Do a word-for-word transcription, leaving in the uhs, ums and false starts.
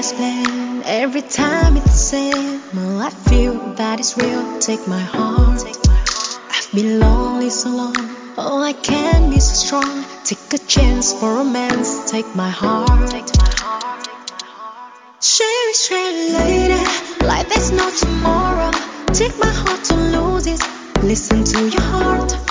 explain. Every time it's the same. Well, I feel that it's real. Take my heart. I've been lonely so long. Oh, I can be so strong. Take a chance for romance. Take my heart. Share it, share it, lady, like there's no tomorrow. Take my heart, don't lose it. Listen to your heart.